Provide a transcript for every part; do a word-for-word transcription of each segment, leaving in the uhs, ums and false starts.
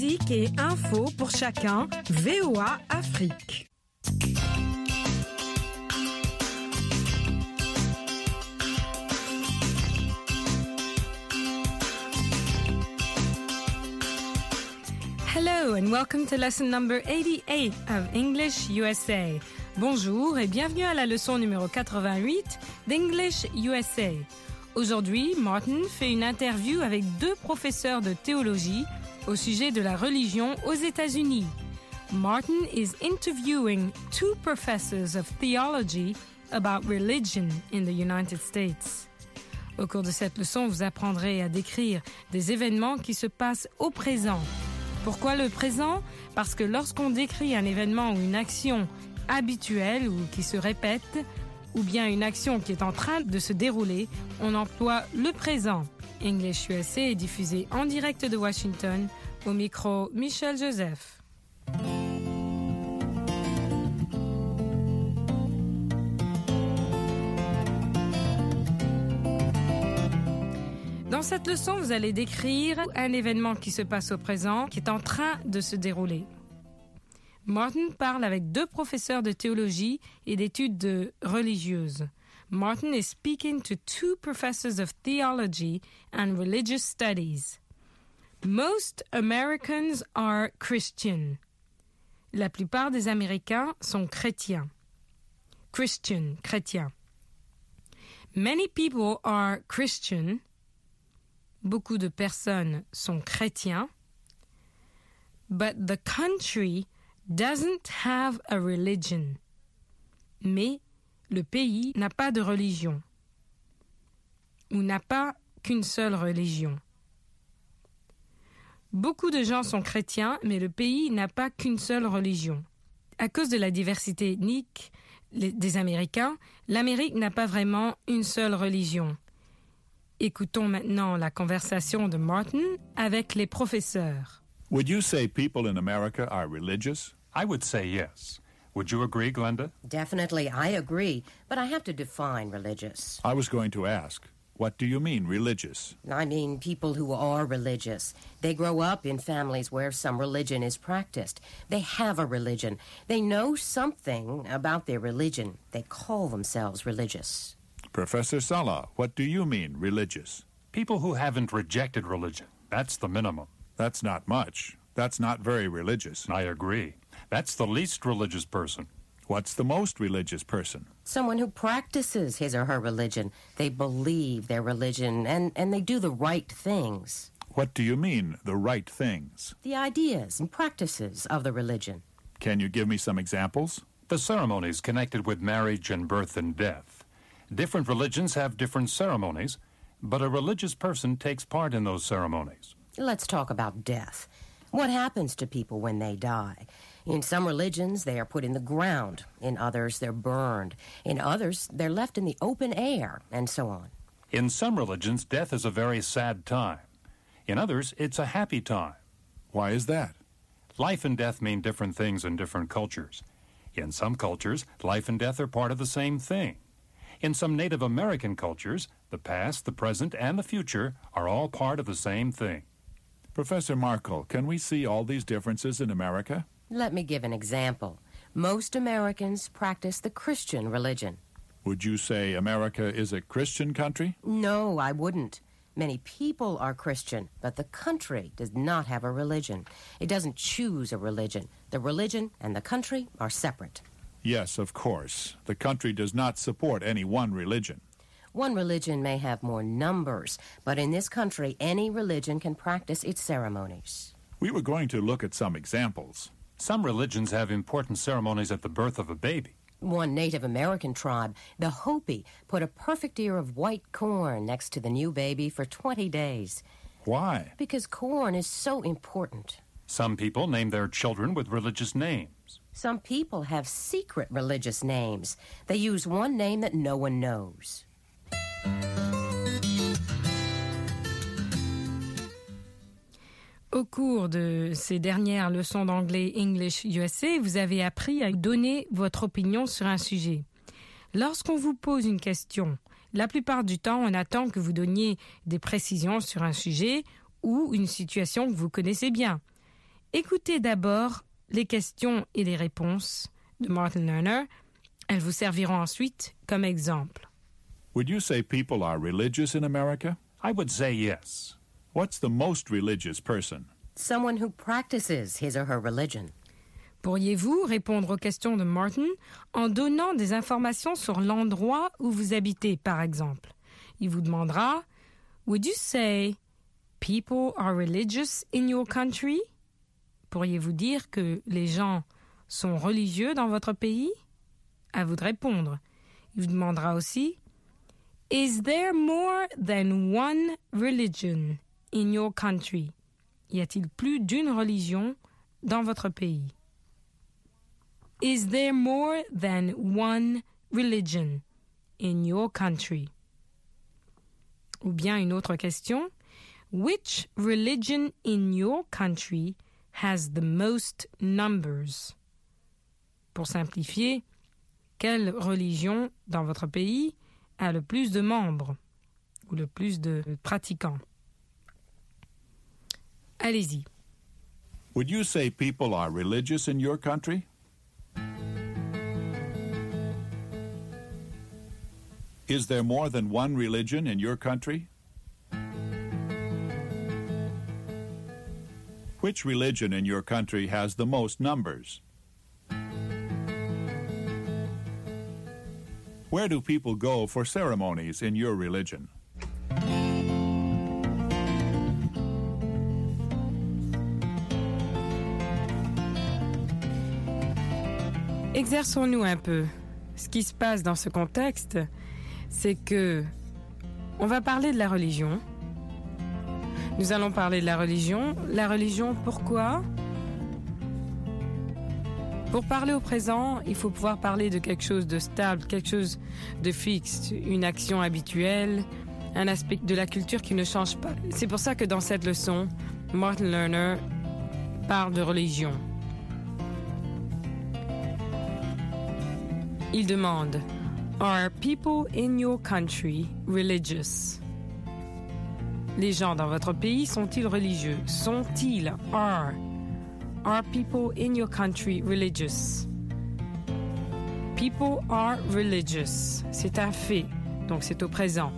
Afrique et info pour chacun, V O A Afrique. Hello and welcome to lesson number eighty-eight of English U S A. Bonjour et bienvenue à la leçon numéro quatre-vingt-huit d'English U S A. Aujourd'hui, Martin fait une interview avec deux professeurs de théologie au sujet de la religion aux États-Unis. Martin is interviewing two professors of theology about religion in the United States. Au cours de cette leçon, vous apprendrez à décrire des événements qui se passent au présent. Pourquoi le présent? Parce que lorsqu'on décrit un événement ou une action habituelle ou qui se répète, ou bien une action qui est en train de se dérouler, on emploie le présent. English U S A est diffusé en direct de Washington, au micro Michel Joseph. Dans cette leçon, vous allez décrire un événement qui se passe au présent, qui est en train de se dérouler. Martin parle avec deux professeurs de théologie et d'études religieuses. Martin is speaking to two professors of theology and religious studies. Most Americans are Christian. La plupart des Américains sont chrétiens. Christian, chrétien. Many people are Christian. Beaucoup de personnes sont chrétiens. But the country doesn't have a religion. Mais le pays n'a pas de religion. Ou n'a pas qu'une seule religion. Beaucoup de gens sont chrétiens, mais le pays n'a pas qu'une seule religion. À cause de la diversité ethnique des Américains, l'Amérique n'a pas vraiment une seule religion. Écoutons maintenant la conversation de Martin avec les professeurs. Would you say people in America are religious? I would say yes. Would you agree, Glenda? Definitely, I agree, but I have to define religious. I was going to ask, what do you mean religious? I mean people who are religious. They grow up in families where some religion is practiced. They have a religion. They know something about their religion. They call themselves religious. Professor Sala, what do you mean religious? People who haven't rejected religion. That's the minimum. That's not much. That's not very religious. I agree. That's the least religious person. What's the most religious person? Someone who practices his or her religion. They believe their religion and, and they do the right things. What do you mean, the right things? The ideas and practices of the religion. Can you give me some examples? The ceremonies connected with marriage and birth and death. Different religions have different ceremonies, but a religious person takes part in those ceremonies. Let's talk about death. What happens to people when they die? In some religions, they are put in the ground. In others, they're burned. In others, they're left in the open air, and so on. In some religions, death is a very sad time. In others, it's a happy time. Why is that? Life and death mean different things in different cultures. In some cultures, life and death are part of the same thing. In some Native American cultures, the past, the present, and the future are all part of the same thing. Professor Markle, can we see all these differences in America? Let me give an example. Most Americans practice the Christian religion. Would you say America is a Christian country? No, I wouldn't. Many people are Christian, but the country does not have a religion. It doesn't choose a religion. The religion and the country are separate. Yes, of course. The country does not support any one religion. One religion may have more numbers, but in this country, any religion can practice its ceremonies. We were going to look at some examples. Some religions have important ceremonies at the birth of a baby. One Native American tribe, the Hopi, put a perfect ear of white corn next to the new baby for twenty days. Why? Because corn is so important. Some people name their children with religious names. Some people have secret religious names. They use one name that no one knows. Au cours de ces dernières leçons d'anglais English U S A, vous avez appris à donner votre opinion sur un sujet. Lorsqu'on vous pose une question, la plupart du temps, on attend que vous donniez des précisions sur un sujet ou une situation que vous connaissez bien. Écoutez d'abord les questions et les réponses de Martin Lerner. Elles vous serviront ensuite comme exemple. Would you say people are religious in America? I would say yes. What's the most religious person? Someone who practices his or her religion. Pourriez-vous répondre aux questions de Martin en donnant des informations sur l'endroit où vous habitez, par exemple? Il vous demandera « Would you say people are religious in your country? » Pourriez-vous dire que les gens sont religieux dans votre pays? À vous de répondre. Il vous demandera aussi « Is there more than one religion in your country? » Y a-t-il plus d'une religion dans votre pays? Is there more than one religion in your country? Ou bien une autre question. Which religion in your country has the most numbers? Pour simplifier, quelle religion dans votre pays a le plus de membres ou le plus de pratiquants? Allez-y. Would you say people are religious in your country? Is there more than one religion in your country? Which religion in your country has the most numbers? Where do people go for ceremonies in your religion? Exerçons-nous un peu. Ce qui se passe dans ce contexte, c'est que on va parler de la religion. Nous allons parler de la religion. La religion, pourquoi? Pour parler au présent, il faut pouvoir parler de quelque chose de stable, quelque chose de fixe, une action habituelle, un aspect de la culture qui ne change pas. C'est pour ça que dans cette leçon, Martin Lerner parle de religion. Il demande « Are people in your country religious? » Les gens dans votre pays sont-ils religieux? Sont-ils? Are. Are people in your country religious? People are religious. C'est un fait, donc c'est au présent.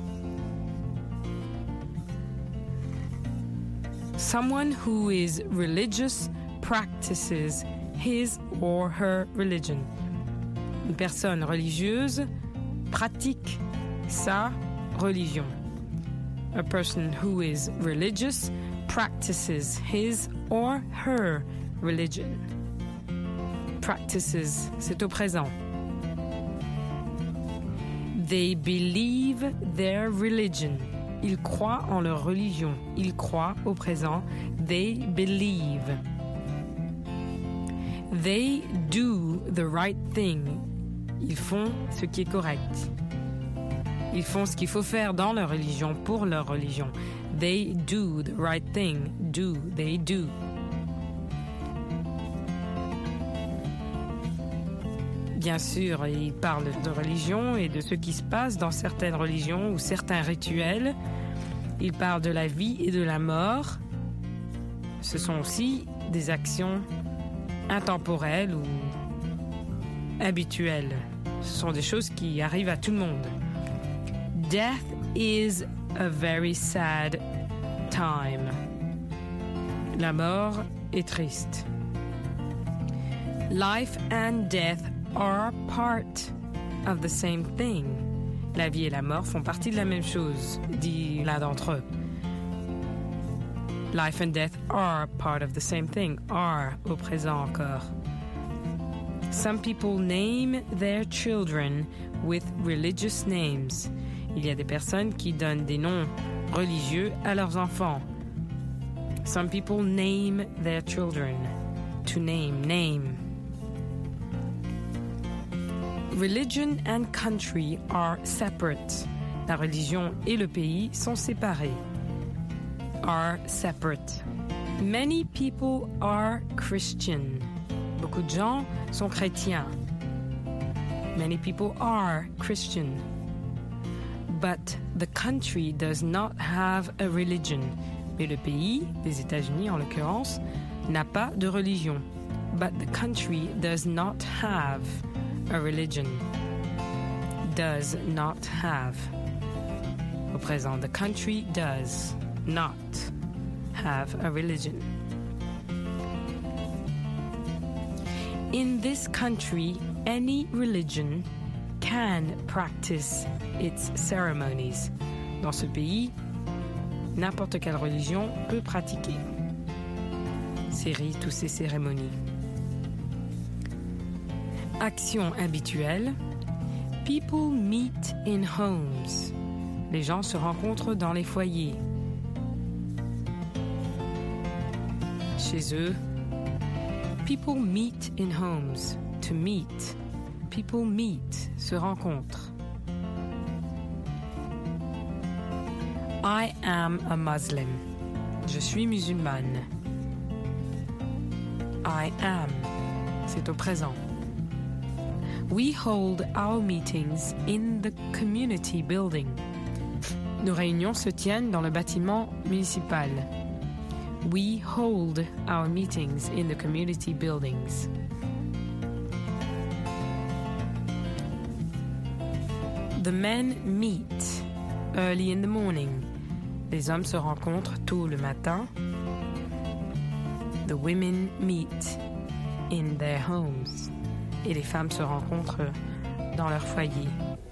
Someone who is religious practices his or her religion. Une personne religieuse pratique sa religion. A person who is religious practices his or her religion. Practices, c'est au présent. They believe their religion. Ils croient en leur religion. Ils croient au présent. They believe. They do the right thing. Ils font ce qui est correct. Ils font ce qu'il faut faire dans leur religion, pour leur religion. They do the right thing. Do, they do. Bien sûr, il parle de religion et de ce qui se passe dans certaines religions ou certains rituels. Il parle de la vie et de la mort. Ce sont aussi des actions intemporelles ou habituelles. Ce sont des choses qui arrivent à tout le monde. Death is a very sad time. La mort est triste. Life and death are part of the same thing. La vie et la mort font partie de la même chose, dit l'un d'entre eux. Life and death are part of the same thing. Are, au présent encore. Some people name their children with religious names. Il y a des personnes qui donnent des noms religieux à leurs enfants. Some people name their children. To name, name. Religion and country are separate. La religion et le pays sont séparés. Are separate. Many people are Christian. Beaucoup de gens sont chrétiens. Many people are Christian. But the country does not have a religion. Mais le pays, les États-Unis en l'occurrence, n'a pas de religion. But the country does not have a religion. Does not have. Au présent, the country does not have a religion. In this country, any religion can practice its ceremonies. Dans ce pays, n'importe quelle religion peut pratiquer ses rites ou ses cérémonies. Action habituelle. People meet in homes. Les gens se rencontrent dans les foyers. Chez eux. People meet in homes. To meet. People meet. Se rencontrent. I am a Muslim. Je suis musulmane. I am. C'est au présent. We hold our meetings in the community building. Nos réunions se tiennent dans le bâtiment municipal. We hold our meetings in the community buildings. The men meet early in the morning. Les hommes se rencontrent tôt le matin. The women meet in their homes. Et les femmes se rencontrent dans leur foyer.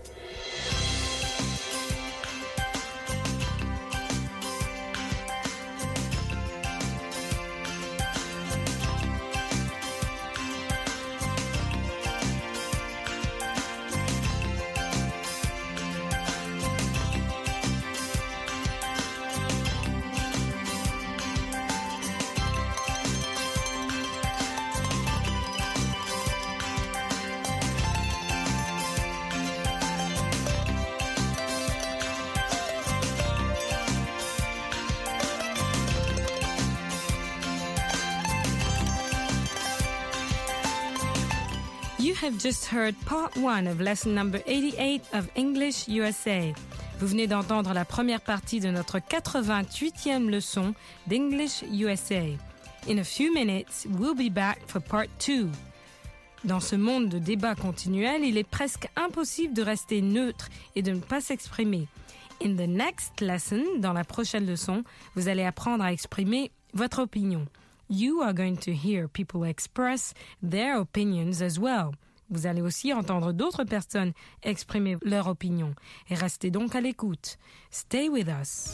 You have just heard part one of lesson number eighty-eight of English U S A. Vous venez d'entendre la première partie de notre quatre-vingt-huitième leçon d'English U S A. In a few minutes, we'll be back for part two. Dans ce monde de débat continuel, il est presque impossible de rester neutre et de ne pas s'exprimer. In the next lesson, dans la prochaine leçon, vous allez apprendre à exprimer votre opinion. You are going to hear people express their opinions as well. Vous allez aussi entendre d'autres personnes exprimer leur opinion. Et restez donc à l'écoute. Stay with us.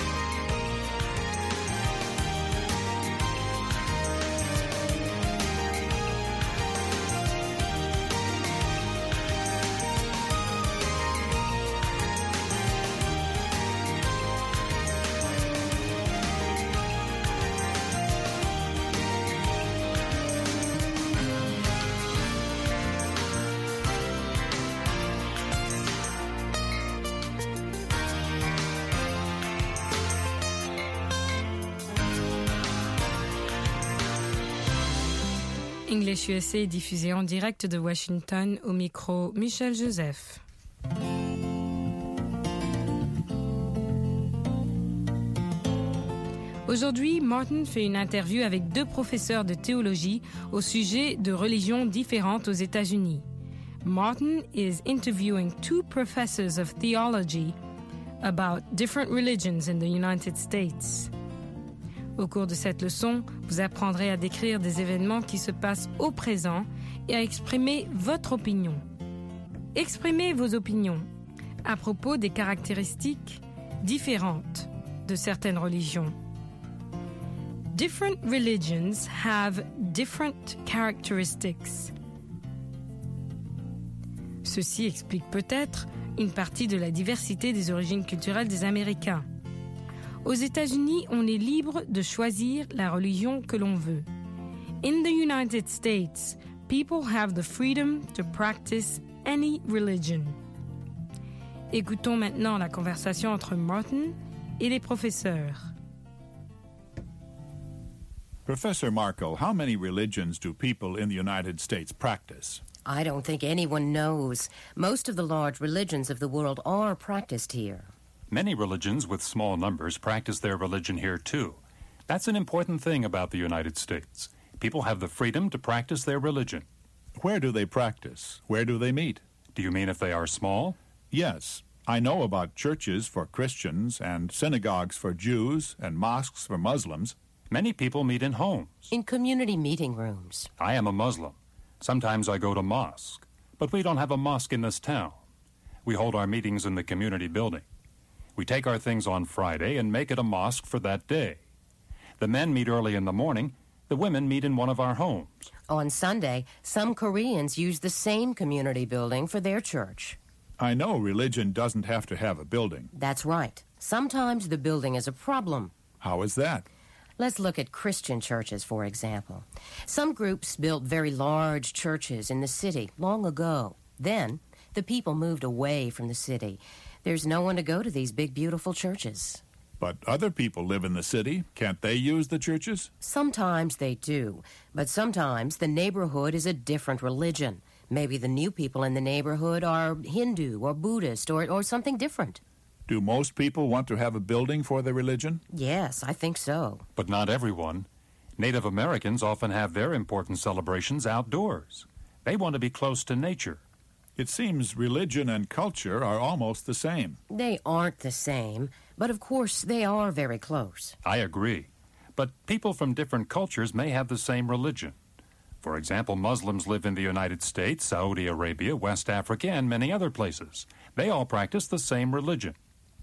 English U S A est diffusé en direct de Washington au micro Michel Joseph. Aujourd'hui, Martin fait une interview avec deux professeurs de théologie au sujet de religions différentes aux États-Unis. Martin is interviewing two professors of theology about different religions in the United States. Au cours de cette leçon, vous apprendrez à décrire des événements qui se passent au présent et à exprimer votre opinion. Exprimez vos opinions à propos des caractéristiques différentes de certaines religions. Different religions have different characteristics. Ceci explique peut-être une partie de la diversité des origines culturelles des Américains. Aux États-Unis, on est libre de choisir la religion que l'on veut. In the United States, people have the freedom to practice any religion. Écoutons maintenant la conversation entre Martin et les professeurs. Professor Marco, how many religions do people in the United States practice? I don't think anyone knows. Most of the large religions of the world are practiced here. Many religions with small numbers practice their religion here too. That's an important thing about the United States. People have the freedom to practice their religion. Where do they practice? Where do they meet? Do you mean if they are small? Yes. I know about churches for Christians and synagogues for Jews and mosques for Muslims. Many people meet in homes. In community meeting rooms. I am a Muslim. Sometimes I go to mosque. But we don't have a mosque in this town. We hold our meetings in the community building. We take our things on Friday and make it a mosque for that day. The men meet early in the morning. The women meet in one of our homes. On Sunday, some Koreans use the same community building for their church. I know religion doesn't have to have a building. That's right. Sometimes the building is a problem. How is that? Let's look at Christian churches, for example. Some groups built very large churches in the city long ago. Then, the people moved away from the city. There's no one to go to these big, beautiful churches. But other people live in the city. Can't they use the churches? Sometimes they do. But sometimes the neighborhood is a different religion. Maybe the new people in the neighborhood are Hindu or Buddhist or, or something different. Do most people want to have a building for their religion? Yes, I think so. But not everyone. Native Americans often have their important celebrations outdoors. They want to be close to nature. It seems religion and culture are almost the same. They aren't the same, but of course they are very close. I agree. But people from different cultures may have the same religion. For example, Muslims live in the United States, Saudi Arabia, West Africa, and many other places. They all practice the same religion.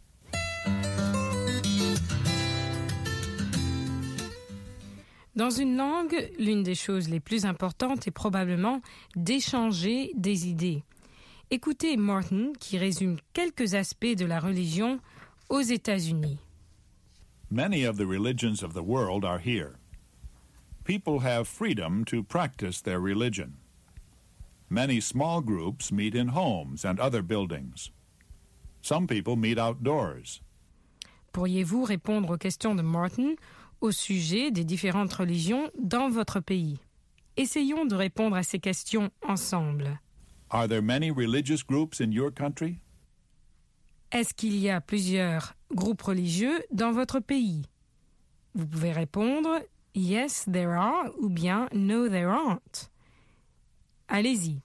Dans une langue, l'une des choses les plus importantes est probablement d'échanger des idées. Écoutez Martin qui résume quelques aspects de la religion aux États-Unis. Many of the religions of the world are here. People have freedom to practice their religion. Many small groups meet in homes and other buildings. Some people meet outdoors. Pourriez-vous répondre aux questions de Martin au sujet des différentes religions dans votre pays? Essayons de répondre à ces questions ensemble. Are there many religious groups in your country? Est-ce qu'il y a plusieurs groupes religieux dans votre pays? Vous pouvez répondre « Yes, there are » ou bien « No, there aren't ». Allez-y.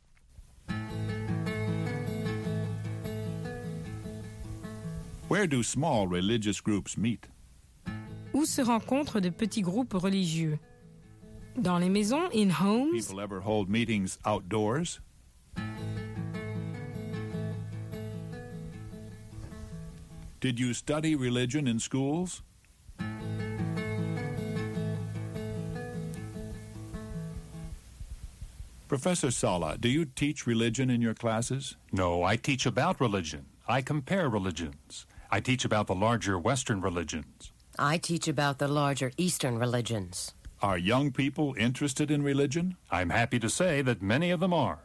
Where do small religious groups meet? Où se rencontrent de petits groupes religieux? Dans les maisons, in homes. People ever hold meetings outdoors? Did you study religion in schools? Professor Sala, do you teach religion in your classes? No, I teach about religion. I compare religions. I teach about the larger Western religions. I teach about the larger Eastern religions. Are young people interested in religion? I'm happy to say that many of them are.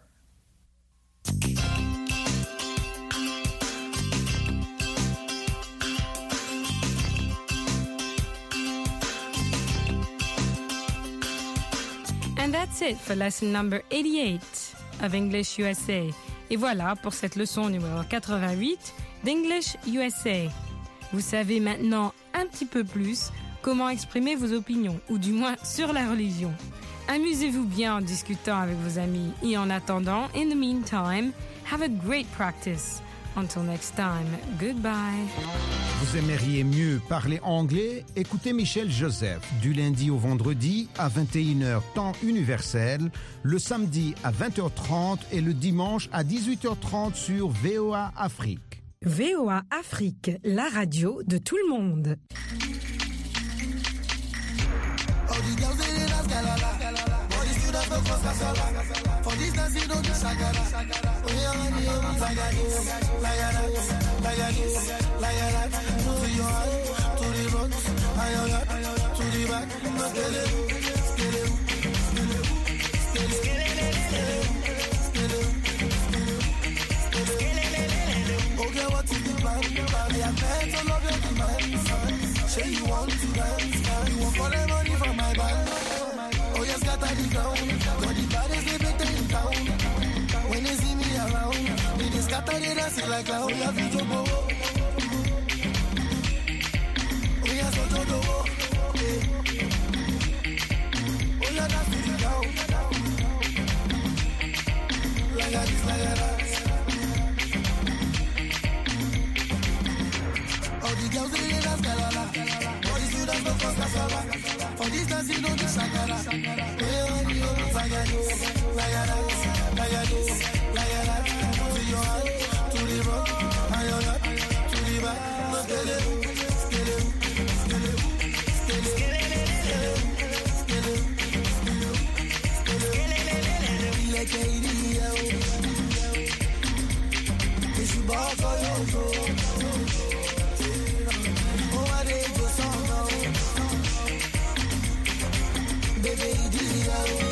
And that's it for lesson number eighty-eight of English U S A. Et voilà pour cette leçon numéro quatre-vingt-huit d'English U S A. Vous savez maintenant un petit peu plus comment exprimer vos opinions, ou du moins sur la religion. Amusez-vous bien en discutant avec vos amis. Et en attendant, in the meantime, have a great practice. Until next time, goodbye. Vous aimeriez mieux parler anglais? Écoutez Michel Joseph du lundi au vendredi à vingt et une heures temps universel, le samedi à vingt heures trente et le dimanche à dix-huit heures trente sur V O A Afrique. V O A Afrique, la radio de tout le monde. For this dance you don't get shagara. Oh yeah, man, you don't like this, like that, like this, like that. To your heart, to the front, and your heart, to the back. Skele, skele, skele, skele, skele. Okay, what is the plan? We are meant to love your demands. Say you want to dance, you want for the money from my band. Oh yes, got the ground. Got the baddest baby in town. When they see me around, they just scatter they dance like clown. We have to go. We are so to go. no di sagara. Oh, you like that, like that, like that, like that. To your heart, to the rock, and your heart, to the back. Skele, skele, skele, skele, skele, skele, skele. Like a idiot. It's your boss or your soul. Oh, I did your song now. Baby, idiot.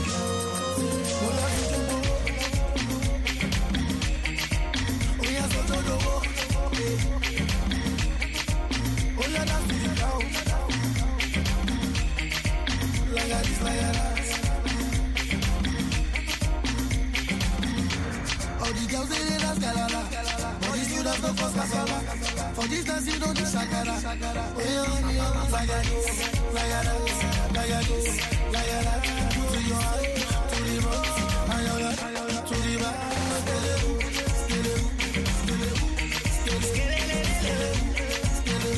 For this dance you don't do shakara. Oh, you you like that, like that, like that, like that. To your heart, to the rock, and your heart, to the back. Skele, skele, skele, skele, skele,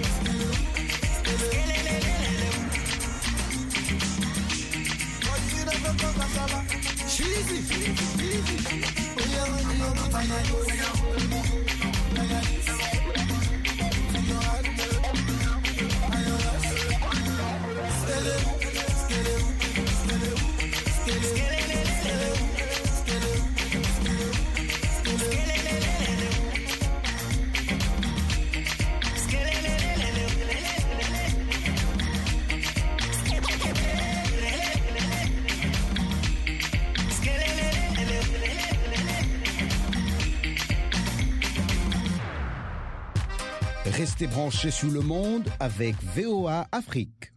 skele. Cheesy, cheesy. Oh, you you like that. Restez branchés sur le monde avec V O A Afrique.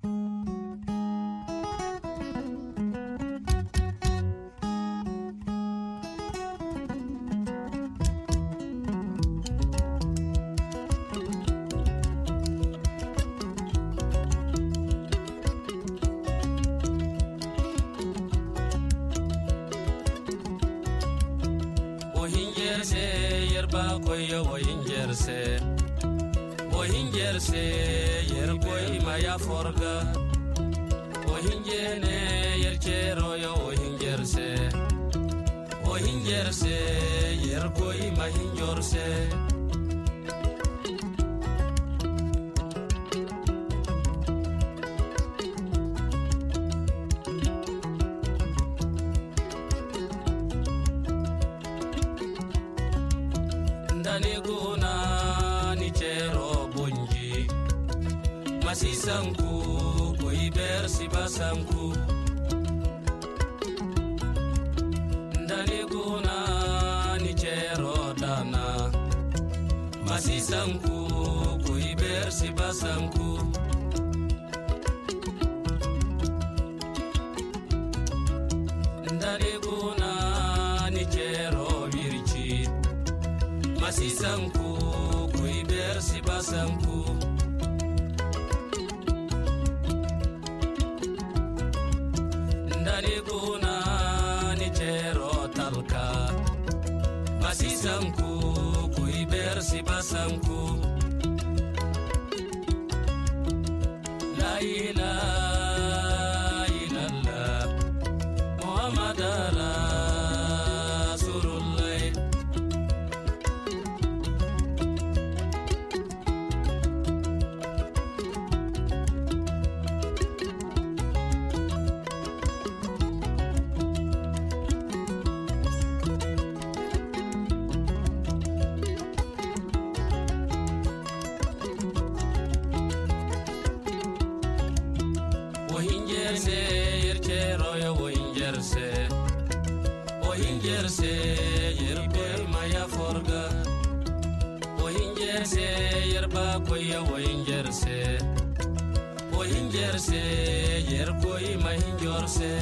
Masisanku, kuiber sibasanku. Ndani guna ni chero dana. Masisanku, kuiber sibasanku. Ndani guna ni chero virchi. Masisanku, kuiber sibasanku. Masisanku, kuiber sibasanku. La ilaha illallah, Muhammad Rasulullah. Ohingerse yerbe maya forga. Ohingerse yerba koya ohingerse. Ohingerse yerkoi mahingerse.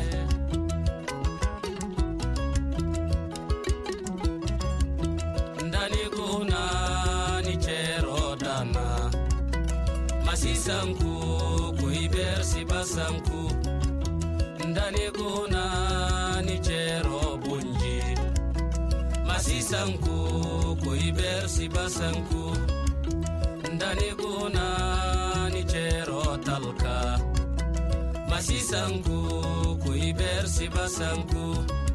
Ndani guna ni chero dana. Masisanku kuiber sibasanku. Ndani guna ni chero bunji. Masisanku kuiber sibasanku. Ndani guna ni chero talka. Sisanku, kuiber sibasanku.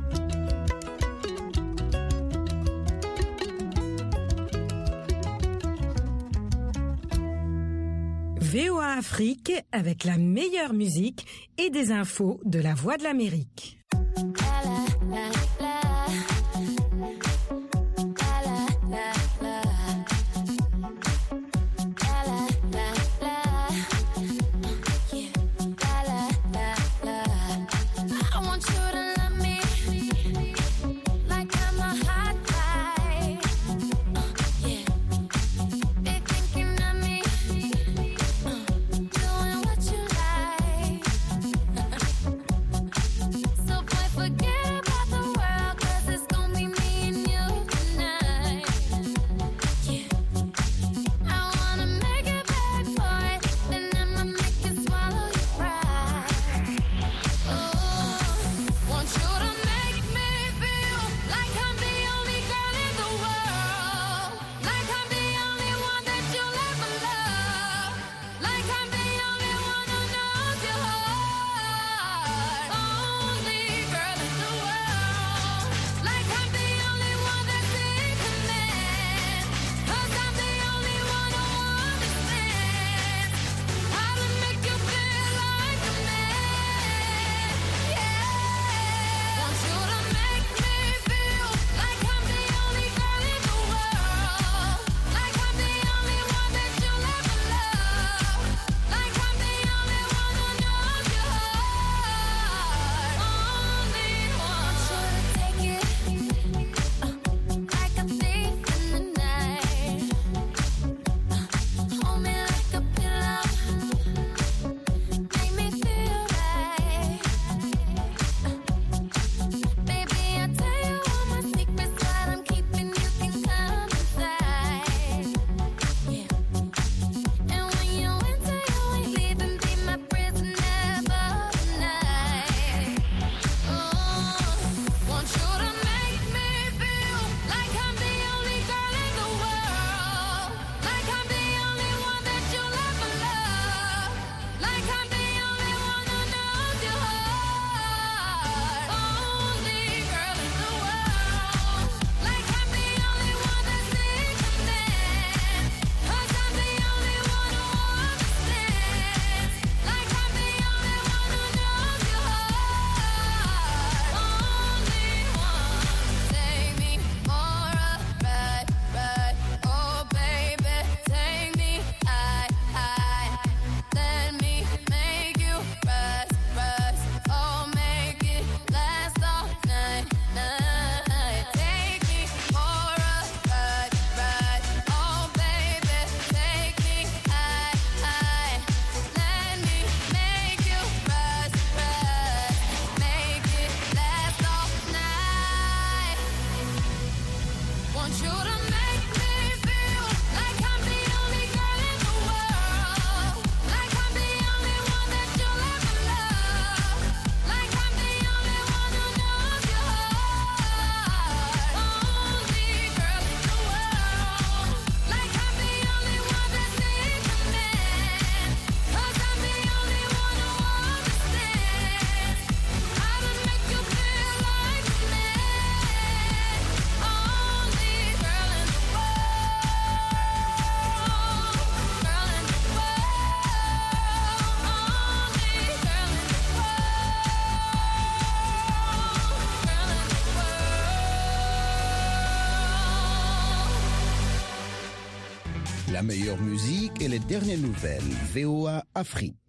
V O A Afrique avec la meilleure musique et des infos de la Voix de l'Amérique. La meilleure musique et les dernières nouvelles. V O A Afrique.